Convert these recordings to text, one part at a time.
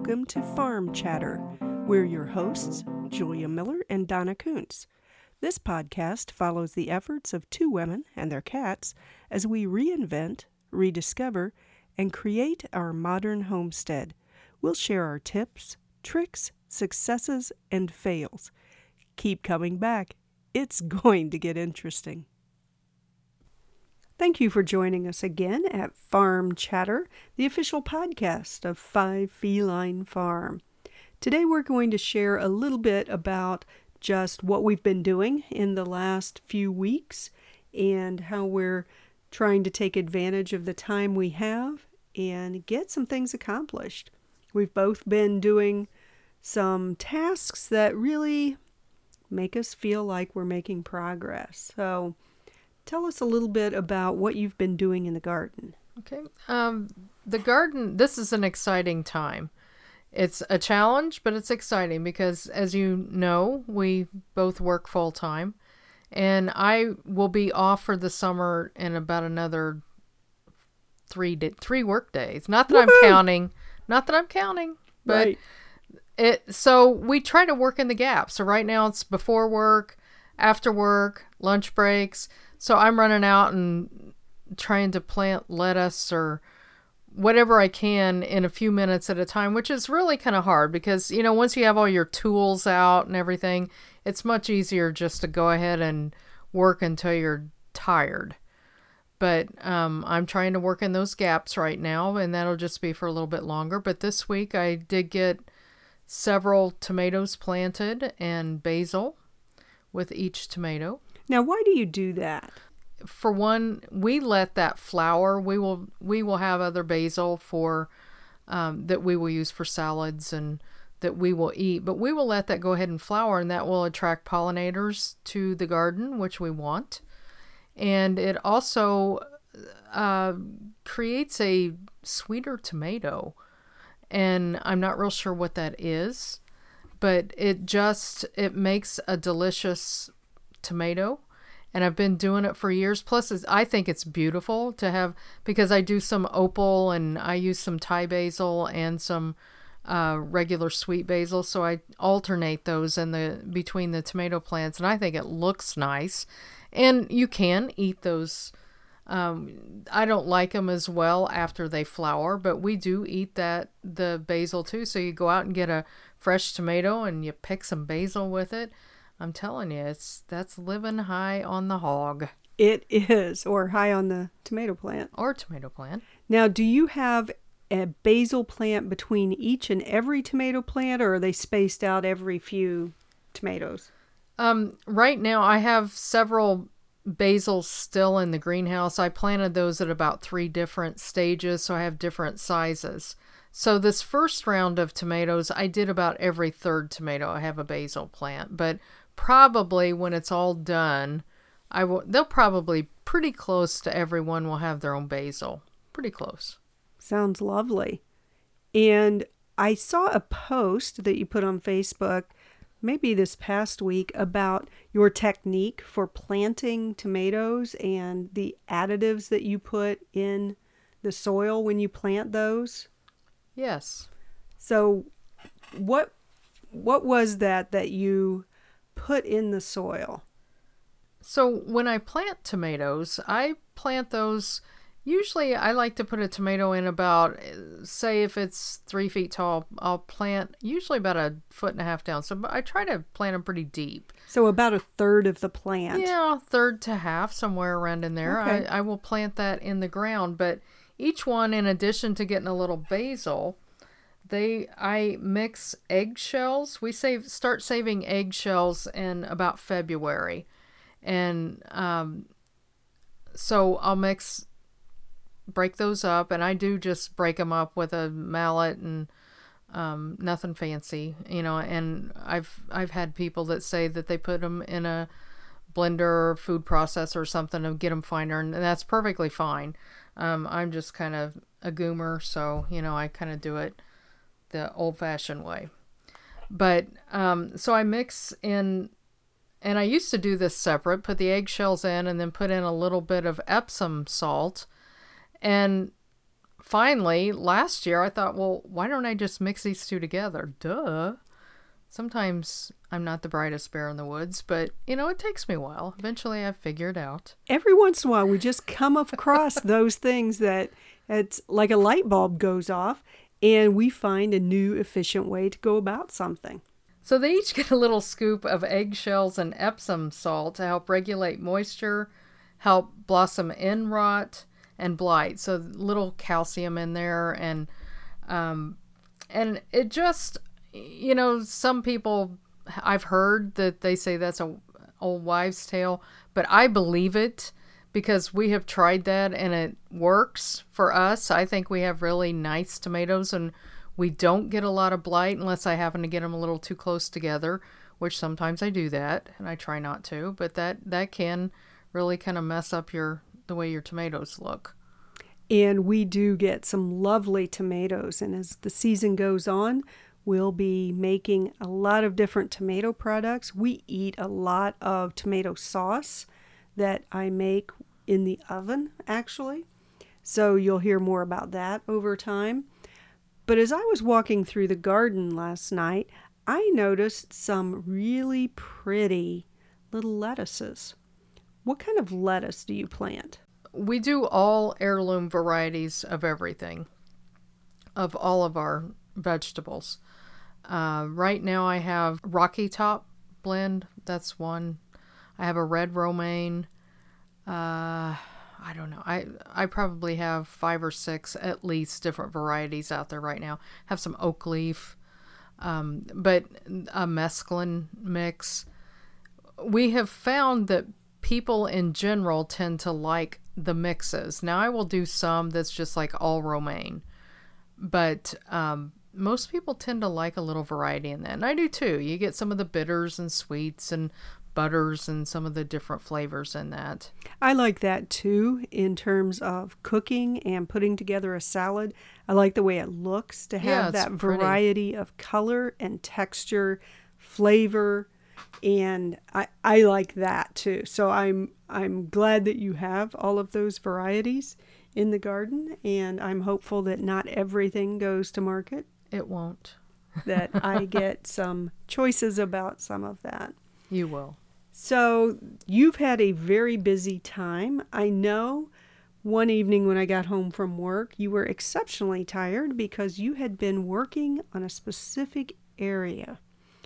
welcome to Farm Chatter. We're your hosts, Julia Miller and Donna Kuntz. This podcast follows the efforts of two women and their cats as we reinvent, rediscover, and create our modern homestead. We'll share our tips, tricks, successes, and fails. Keep coming back. It's going to get interesting. Thank you for joining us again at Farm Chatter, the official podcast of Five Feline Farm. Today we're going to share a little bit about just what we've been doing in the last few weeks and how we're trying to take advantage of the time we have and get some things accomplished. We've both been doing some tasks that really make us feel like we're making progress. So tell us a little bit about what you've been doing in the garden. Okay. The garden, this is an exciting time. It's a challenge, but it's exciting because, as you know, we both work full time. And I will be off for the summer in about another three work days. Not that I'm counting, but right. So we try to work in the gap. So right now it's before work, after work, lunch breaks. So I'm running out and trying to plant lettuce or whatever I can in a few minutes at a time, which is really kind of hard because, you know, once you have all your tools out and everything, it's much easier just to go ahead and work until you're tired. But I'm trying to work in those gaps right now, and that'll just be for a little bit longer. But this week I did get several tomatoes planted and basil with each tomato. Now, why do you do that? For one, we let that flower. We will have other basil for that we will use for salads and that we will eat. But we will let that go ahead and flower, and that will attract pollinators to the garden, which we want. And it also creates a sweeter tomato. And I'm not real sure what that is, but it makes a delicious tomato. And I've been doing it for years. Plus, I think it's beautiful to have, because I do some opal and I use some Thai basil and some regular sweet basil. So I alternate those between the tomato plants, and I think it looks nice. And you can eat those. I don't like them as well after they flower, but we do eat the basil too. So you go out and get a fresh tomato and you pick some basil with it. I'm telling you, that's living high on the hog. It is, or high on the tomato plant. Or tomato plant. Now, do you have a basil plant between each and every tomato plant, or are they spaced out every few tomatoes? Right now, I have several basils still in the greenhouse. I planted those at about 3 different stages, so I have different sizes. So this first round of tomatoes, I did about every 3rd tomato. I have a basil plant, but probably when it's all done, they'll probably pretty close to everyone will have their own basil. Pretty close. Sounds lovely. And I saw a post that you put on Facebook maybe this past week about your technique for planting tomatoes and the additives that you put in the soil when you plant those. Yes. So what was that you put in the soil? So when I plant tomatoes, I plant those, usually I like to put a tomato in about, say if it's 3 feet tall, I'll plant usually about 1.5 feet down. So I try to plant them pretty deep. So about 1/3 of the plant. Yeah, 1/3 to 1/2, somewhere around in there. Okay. I will plant that in the ground, but each one, in addition to getting a little basil, I mix eggshells. We start saving eggshells in about February. And so I'll break those up, and I do just break them up with a mallet and nothing fancy, you know. And I've had people that say that they put them in a blender or food processor or something to get them finer, and that's perfectly fine. I'm just kind of a goomer, so, you know, I kind of do it the old-fashioned way. But so I mix in, and I used to do this separate, put the eggshells in and then put in a little bit of Epsom salt. And finally, last year, I thought, well, why don't I just mix these two together? Duh. Sometimes I'm not the brightest bear in the woods, but, it takes me a while. Eventually, I figure it out. Every once in a while, we just come across those things that it's like a light bulb goes off, and we find a new, efficient way to go about something. So they each get a little scoop of eggshells and Epsom salt to help regulate moisture, help blossom end rot, and blight. So little calcium in there, and it just, some people, I've heard that they say that's a old wives' tale, but I believe it because we have tried that and it works for us. I think we have really nice tomatoes, and we don't get a lot of blight unless I happen to get them a little too close together, which sometimes I do that, and I try not to, but that can really kind of mess up the way your tomatoes look. And we do get some lovely tomatoes, and as the season goes on, we'll be making a lot of different tomato products. We eat a lot of tomato sauce that I make in the oven, actually. So you'll hear more about that over time. But as I was walking through the garden last night, I noticed some really pretty little lettuces. What kind of lettuce do you plant? We do all heirloom varieties of everything, of all of our vegetables. Right now I have Rocky Top blend. That's one. I have a red romaine. I don't know. I probably have 5 or 6 at least different varieties out there right now. Have some oak leaf, but a mesclun mix. We have found that people in general tend to like the mixes. Now I will do some that's just like all romaine, but most people tend to like a little variety in that, and I do too. You get some of the bitters and sweets and butters and some of the different flavors in that. I like that too in terms of cooking and putting together a salad. I like the way it looks to have that variety of color and texture, flavor, and I like that too. So I'm glad that you have all of those varieties in the garden, and I'm hopeful that not everything goes to market. It won't. That I get some choices about some of that. You will. So you've had a very busy time. I know one evening when I got home from work, you were exceptionally tired because you had been working on a specific area.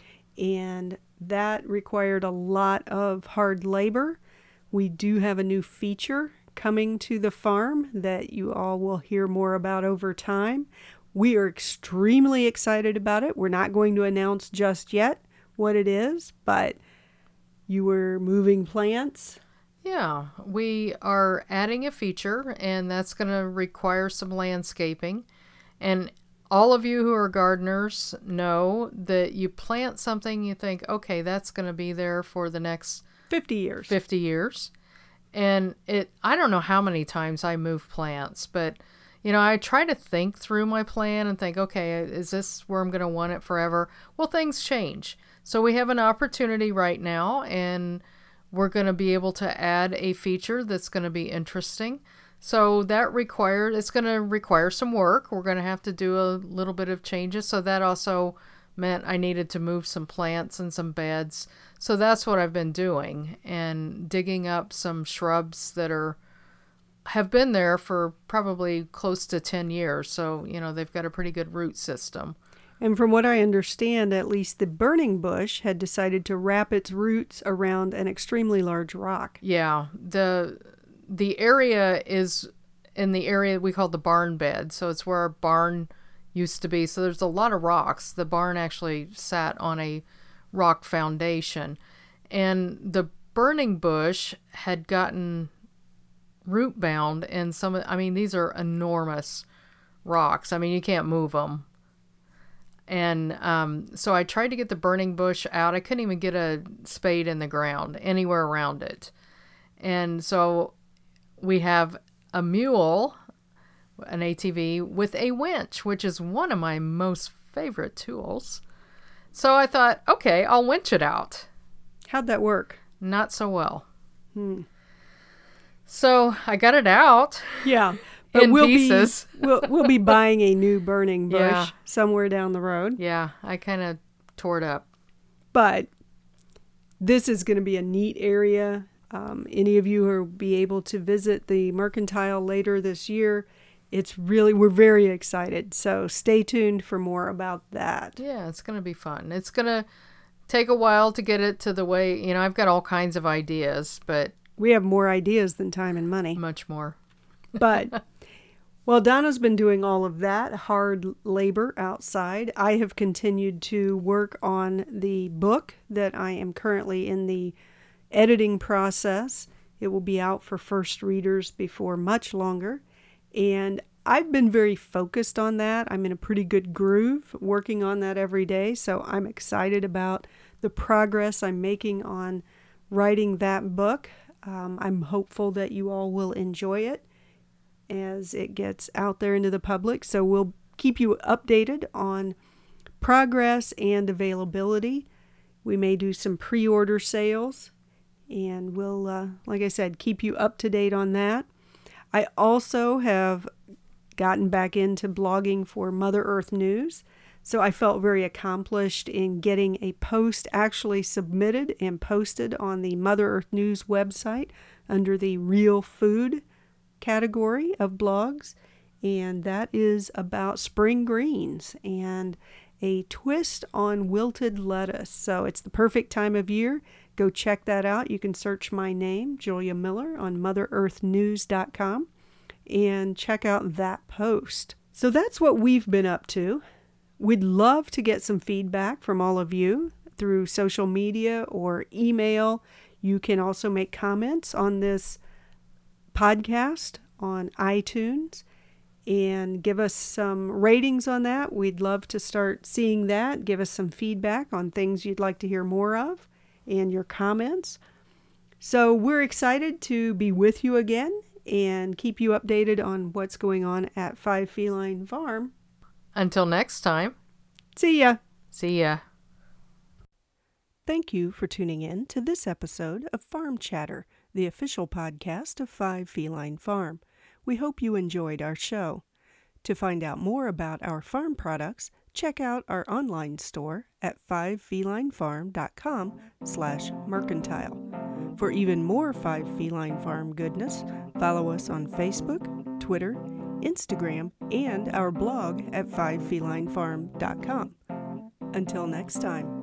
And that required a lot of hard labor. We do have a new feature coming to the farm that you all will hear more about over time. We are extremely excited about it. We're not going to announce just yet what it is, but you were moving plants? Yeah, we are adding a feature, and that's going to require some landscaping. And all of you who are gardeners know that you plant something, you think, okay, that's going to be there for the next 50 years. 50 years. And I don't know how many times I move plants, but I try to think through my plan and think, okay, is this where I'm going to want it forever? Well, things change. So we have an opportunity right now, and we're going to be able to add a feature that's going to be interesting. So it's going to require some work. We're going to have to do a little bit of changes. So that also meant I needed to move some plants and some beds. So that's what I've been doing, and digging up some shrubs that have been there for probably close to 10 years. So, they've got a pretty good root system. And from what I understand, at least the burning bush had decided to wrap its roots around an extremely large rock. Yeah, the area is in the area we call the barn bed. So it's where our barn used to be. So there's a lot of rocks. The barn actually sat on a rock foundation. And the burning bush had gotten root bound in these are enormous rocks. You can't move them. And so I tried to get the burning bush out. I couldn't even get a spade in the ground anywhere around it. And so we have a mule, an ATV, with a winch, which is one of my most favorite tools. So I thought, okay, I'll winch it out. How'd that work? Not so well. So I got it out. Yeah. But in pieces. we'll be buying a new burning bush Yeah. somewhere down the road. Yeah, I kind of tore it up. But this is going to be a neat area. Any of you who will be able to visit the Mercantile later this year, we're very excited. So stay tuned for more about that. Yeah, it's going to be fun. It's going to take a while to get it to the way, I've got all kinds of ideas, but We have more ideas than time and money. much more. But while Donna's been doing all of that hard labor outside, I have continued to work on the book that I am currently in the editing process. It will be out for first readers before much longer. And I've been very focused on that. I'm in a pretty good groove working on that every day. So I'm excited about the progress I'm making on writing that book. I'm hopeful that you all will enjoy it as it gets out there into the public. So we'll keep you updated on progress and availability. We may do some pre-order sales, and we'll, like I said, keep you up to date on that. I also have gotten back into blogging for Mother Earth News, so I felt very accomplished in getting a post actually submitted and posted on the Mother Earth News website under the Real Food category of blogs, and that is about spring greens and a twist on wilted lettuce. So it's the perfect time of year. Go check that out. You can search my name, Julia Miller, on motherearthnews.com and check out that post. So that's what we've been up to. We'd love to get some feedback from all of you through social media or email. You can also make comments on this podcast on iTunes and give us some ratings on that. We'd love to start seeing that. Give us some feedback on things you'd like to hear more of and your comments. So we're excited to be with you again and keep you updated on what's going on at 5 Feline Farm. Until next time. See ya. See ya. Thank you for tuning in to this episode of Farm Chatter, the official podcast of 5 Feline Farm. We hope you enjoyed our show. To find out more about our farm products, check out our online store at 5felinefarm.com/mercantile. For even more 5 Feline Farm goodness, follow us on Facebook, Twitter, Instagram, and our blog at 5felinefarm.com. Until next time.